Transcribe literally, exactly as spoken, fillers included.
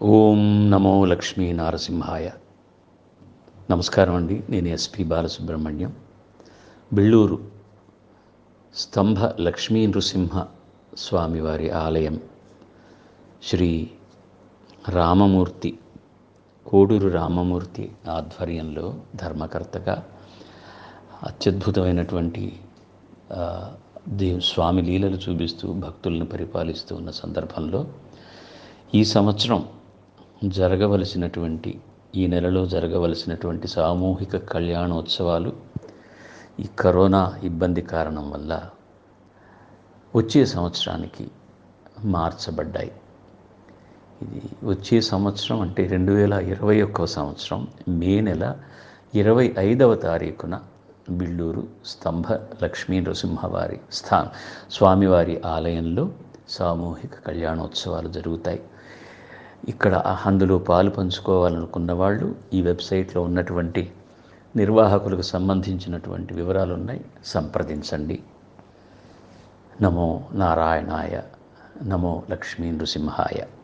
ఓం నమో లక్ష్మీ నారసింహాయ. నమస్కారం అండి. నేను ఎస్పి బాలసుబ్రహ్మణ్యం. బెళ్ళూరు స్తంభ లక్ష్మీ నృసింహ స్వామివారి ఆలయం శ్రీ రామమూర్తి కోడూరు రామమూర్తి ఆధ్వర్యంలో ధర్మకర్తగా అత్యద్భుతమైనటువంటి దేవు స్వామి లీలలు చూపిస్తూ భక్తులను పరిపాలిస్తూ ఉన్న సందర్భంలో ఈ సంవత్సరం జరగవలసినటువంటి ఈ నెలలో జరగవలసినటువంటి సామూహిక కళ్యాణోత్సవాలు ఈ కరోనా ఇబ్బంది కారణం వల్ల వచ్చే సంవత్సరానికి మార్చబడ్డాయి. ఇది వచ్చే సంవత్సరం అంటే రెండు వేల ఇరవై ఒక్కవ సంవత్సరం మే నెల ఇరవై ఐదవ తారీఖున బిళ్ళూరు స్తంభ లక్ష్మీ నృసింహవారి స్థా స్వామివారి ఆలయంలో సామూహిక కళ్యాణోత్సవాలు జరుగుతాయి. ఇక్కడ అందులో పాలు పంచుకోవాలనుకున్న వాళ్ళు ఈ వెబ్సైట్లో ఉన్నటువంటి నిర్వాహకులకు సంబంధించినటువంటి వివరాలు ఉన్నాయి, సంప్రదించండి. నమో నారాయణాయ, నమో లక్ష్మీ నృసింహాయ.